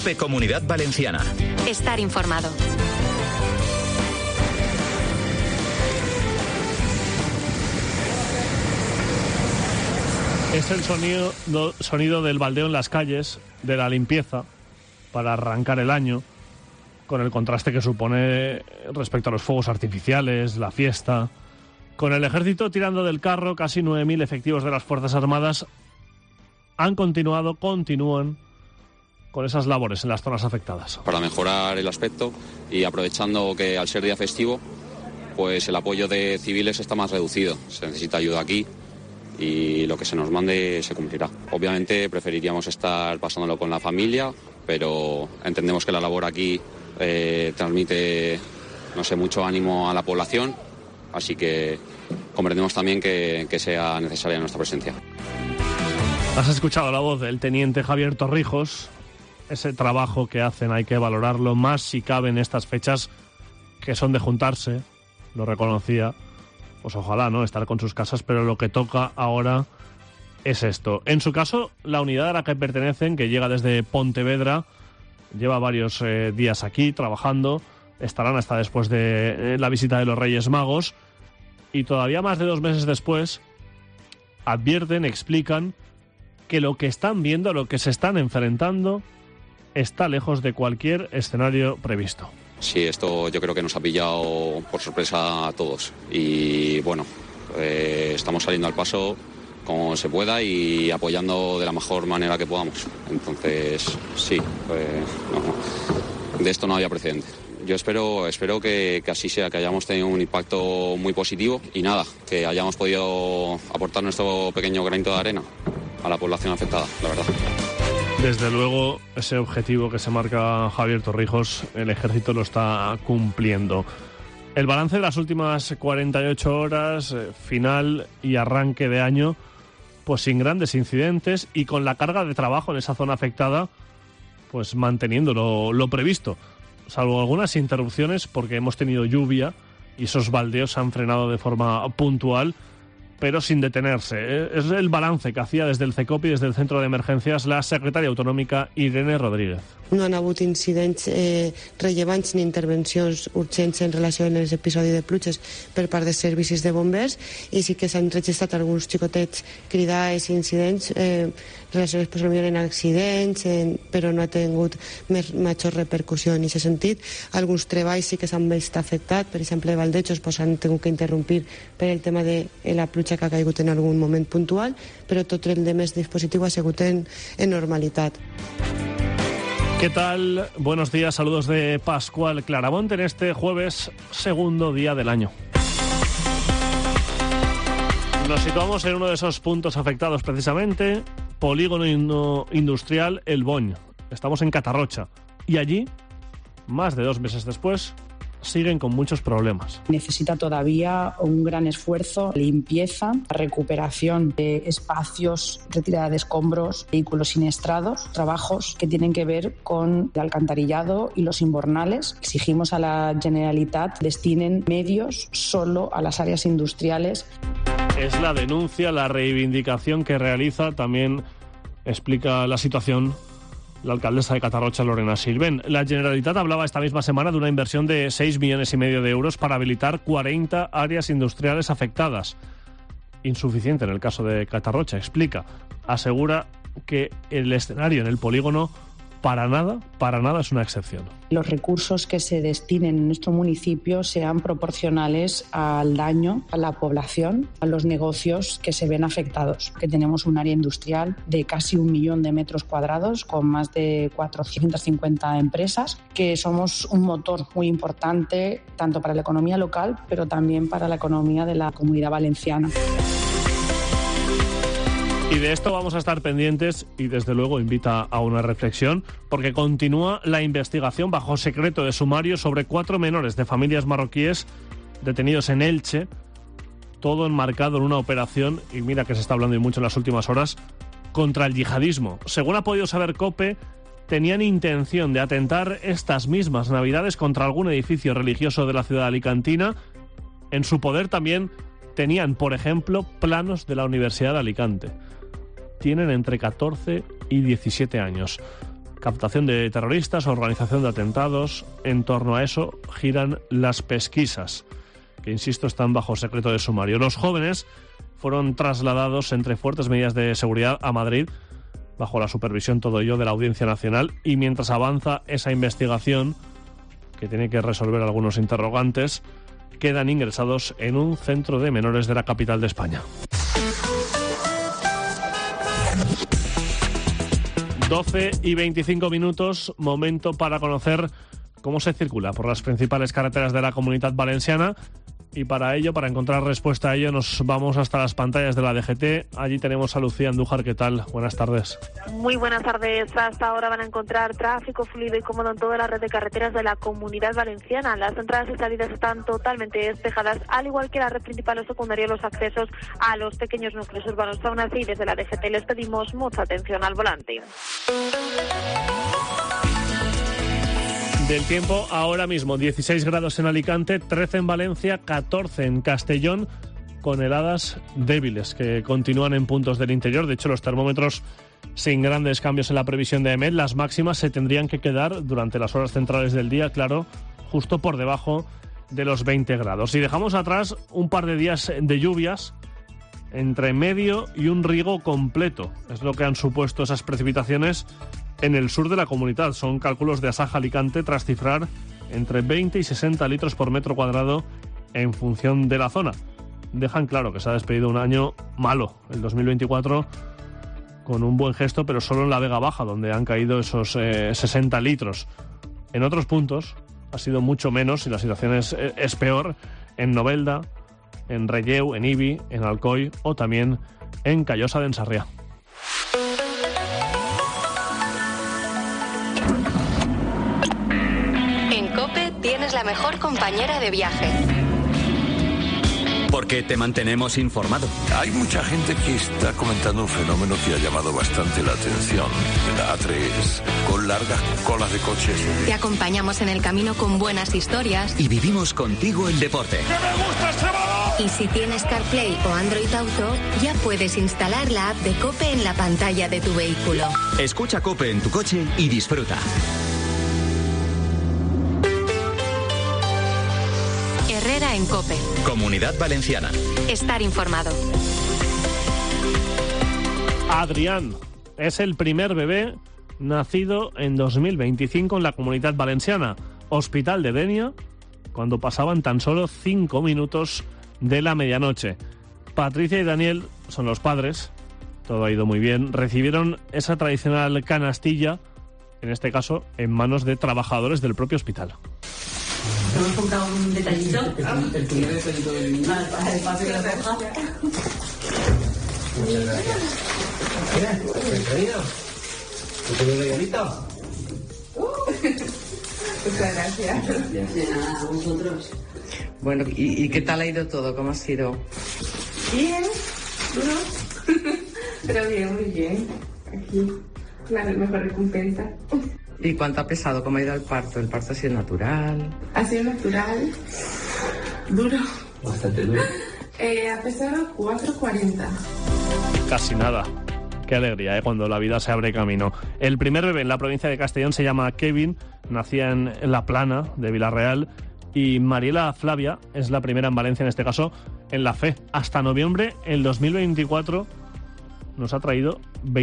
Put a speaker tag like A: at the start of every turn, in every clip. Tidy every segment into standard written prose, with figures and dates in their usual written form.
A: COPE Comunidad Valenciana.
B: Estar informado.
C: Es el sonido del baldeo en las calles, de la limpieza, para arrancar el año, con el contraste que supone respecto a los fuegos artificiales, la fiesta. Con el ejército tirando del carro, casi 9.000 efectivos de las Fuerzas Armadas continúan con esas labores en las zonas afectadas.
D: Para mejorar el aspecto y aprovechando que al ser día festivo, pues el apoyo de civiles está más reducido. Se necesita ayuda aquí y lo que se nos mande se cumplirá. Obviamente preferiríamos estar pasándolo con la familia, pero entendemos que la labor aquí transmite, mucho ánimo a la población, así que comprendemos también que sea necesaria nuestra presencia.
C: Has escuchado la voz del teniente Javier Torrijos. Ese trabajo que hacen hay que valorarlo más si cabe en estas fechas que son de juntarse, lo reconocía. Pues ojalá, ¿no?, estar con sus casas, pero lo que toca ahora es esto. En su caso, la unidad a la que pertenecen, que llega desde Pontevedra, lleva varios días aquí trabajando, estarán hasta después de la visita de los Reyes Magos, y todavía más de 2 meses después advierten, explican que lo que están viendo, lo que se están enfrentando, está lejos de cualquier escenario previsto.
D: Sí, esto yo creo que nos ha pillado por sorpresa a todos y bueno, estamos saliendo al paso como se pueda y apoyando de la mejor manera que podamos. Entonces, sí, de esto no había precedente. Yo espero que así sea, que hayamos tenido un impacto muy positivo y nada, que hayamos podido aportar nuestro pequeño granito de arena a la población afectada, la verdad.
C: Desde luego, ese objetivo que se marca Javier Torrijos, el ejército lo está cumpliendo. El balance de las últimas 48 horas, final y arranque de año, pues sin grandes incidentes y con la carga de trabajo en esa zona afectada, pues manteniendo lo previsto. Salvo algunas interrupciones porque hemos tenido lluvia y esos baldeos se han frenado de forma puntual, pero sin detenerse. Es el balance que hacía desde el CECOP y desde el Centro de Emergencias la secretaria autonòmica Irene Rodríguez.
E: No han hagut incidents rellevants ni intervencions urgents en relació amb els episodis de pluges per part de servicis de bombers i sí que s'han registrat alguns xicotets cridades i incidents relacionats possiblement en accidents, però no ha tingut major repercussió en aquest sentit. Alguns treballs sí que s'han vist afectats, per exemple, baldejos s'han hagut que interrompir per el tema de la pluja que ha caigut en algun moment puntual, però tot el demés dispositiu ha sigut en normalitat.
C: ¿Qué tal? Buenos días, saludos de Pascual Claramonte en este jueves, segundo día del año. Nos situamos en uno de esos puntos afectados precisamente, polígono industrial El Boñ. Estamos en Catarrocha y allí, más de 2 meses después, siguen con muchos problemas.
F: Necesita todavía un gran esfuerzo, limpieza, recuperación de espacios, retirada de escombros, vehículos siniestrados, trabajos que tienen que ver con el alcantarillado y los invernales. Exigimos a la Generalitat destinen medios solo a las áreas industriales.
C: Es la denuncia, la reivindicación que realiza, también explica la situación la alcaldesa de Catarrocha, Lorena Sirvent. La Generalitat hablaba esta misma semana de una inversión de 6,5 millones de euros para habilitar 40 áreas industriales afectadas. Insuficiente en el caso de Catarrocha, explica. Asegura que el escenario en el polígono para nada es una excepción.
F: Los recursos que se destinen en nuestro municipio sean proporcionales al daño a la población, a los negocios que se ven afectados. Que tenemos un área industrial de casi 1 millón de metros cuadrados con más de 450 empresas, que somos un motor muy importante tanto para la economía local, pero también para la economía de la Comunidad Valenciana.
C: Y de esto vamos a estar pendientes y desde luego invita a una reflexión porque continúa la investigación bajo secreto de sumario sobre 4 menores de familias marroquíes detenidos en Elche, todo enmarcado en una operación, y mira que se está hablando y mucho en las últimas horas, contra el yihadismo. Según ha podido saber COPE, tenían intención de atentar estas mismas navidades contra algún edificio religioso de la ciudad alicantina. En su poder también tenían, por ejemplo, planos de la Universidad de Alicante. Tienen entre 14 y 17 años. Captación de terroristas, organización de atentados. En torno a eso giran las pesquisas, que, insisto, están bajo secreto de sumario. Los jóvenes fueron trasladados entre fuertes medidas de seguridad a Madrid, bajo la supervisión, todo ello, de la Audiencia Nacional. Y mientras avanza esa investigación, que tiene que resolver algunos interrogantes, quedan ingresados en un centro de menores de la capital de España. 12:25, momento para conocer cómo se circula por las principales carreteras de la Comunidad Valenciana. Y para ello, para encontrar respuesta a ello, nos vamos hasta las pantallas de la DGT. Allí tenemos a Lucía Andújar. ¿Qué tal? Buenas tardes.
A: Muy buenas tardes. Hasta ahora van a encontrar tráfico fluido y cómodo en toda la red de carreteras de la Comunidad Valenciana. Las entradas y salidas están totalmente despejadas, al igual que la red principal o secundaria, los accesos a los pequeños núcleos urbanos. Aún así, desde la DGT les pedimos mucha atención al volante.
C: Del tiempo, ahora mismo 16 grados en Alicante, 13 en Valencia, 14 en Castellón, con heladas débiles que continúan en puntos del interior. De hecho, los termómetros sin grandes cambios en la previsión de EMET. Las máximas se tendrían que quedar durante las horas centrales del día, claro, justo por debajo de los 20 grados. Y dejamos atrás un par de días de lluvias, entre medio y un riego completo. Es lo que han supuesto esas precipitaciones en el sur de la comunidad. Son cálculos de Asaja Alicante, tras cifrar entre 20 y 60 litros por metro cuadrado en función de la zona. Dejan claro que se ha despedido un año malo, el 2024, con un buen gesto, pero solo en la Vega Baja, donde han caído esos 60 litros. En otros puntos ha sido mucho menos y la situación es peor en Novelda, en Relleu, en Ibi, en Alcoy o también en Callosa de Ensarriá.
B: Tienes la mejor compañera de viaje.
G: Porque te mantenemos informado.
H: Hay mucha gente que está comentando un fenómeno que ha llamado bastante la atención. La A3, con largas colas de coches.
B: Te acompañamos en el camino con buenas historias.
G: Y vivimos contigo el deporte.
H: ¡Que me gusta este balón!
B: Y si tienes CarPlay o Android Auto, ya puedes instalar la app de COPE en la pantalla de tu vehículo.
G: Escucha COPE en tu coche y disfruta.
B: Herrera en COPE.
G: Comunidad Valenciana.
B: Estar informado.
C: Adrián es el primer bebé nacido en 2025 en la Comunidad Valenciana. Hospital de Dénia, cuando pasaban tan solo 5 minutos de la medianoche. Patricia y Daniel son los padres. Todo ha ido muy bien. Recibieron esa tradicional canastilla, en este caso en manos de trabajadores del propio hospital.
I: Hemos comprado un detallito.
J: El primer detallito del niño.
I: Para el paso de la ceja.
J: Muchas gracias. Mira, bienvenido. ¿Te tengo un regalito?
I: Muchas gracias.
J: De
I: nada, a vosotros.
K: Bueno, ¿y qué tal ha ido todo? ¿Cómo ha sido?
I: Bien, duro. Pero bien, muy bien. Aquí, la mejor recompensa.
K: ¿Y cuánto ha pesado? ¿Cómo ha ido el parto? ¿El parto ha sido natural?
I: Ha sido natural, duro.
J: Bastante duro.
I: Ha pesado 4,40.
C: Casi nada. Qué alegría, cuando la vida se abre camino. El primer bebé en la provincia de Castellón se llama Kevin, nacía en La Plana de Villarreal, y Mariela Flavia es la primera en Valencia, en este caso, en la fe. Hasta noviembre, el 2024, nos ha traído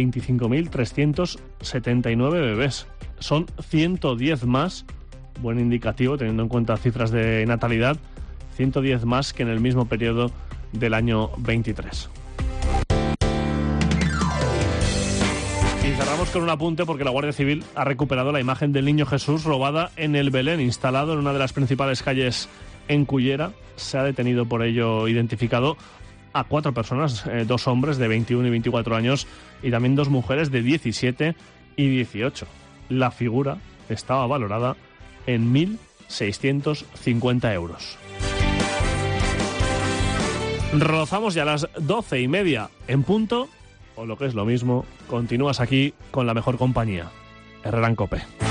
C: 25.379 bebés. Son 110 más, buen indicativo teniendo en cuenta cifras de natalidad, 110 más que en el mismo periodo del año 23. Y cerramos con un apunte porque la Guardia Civil ha recuperado la imagen del Niño Jesús robada en el Belén, instalado en una de las principales calles en Cullera. Se ha detenido por ello, identificado a 4 personas, 2 hombres de 21 y 24 años y también 2 mujeres de 17 y 18. La figura estaba valorada en 1.650 euros. Rozamos ya las 12:30 en punto, o lo que es lo mismo, continúas aquí con la mejor compañía, Herrera en COPE.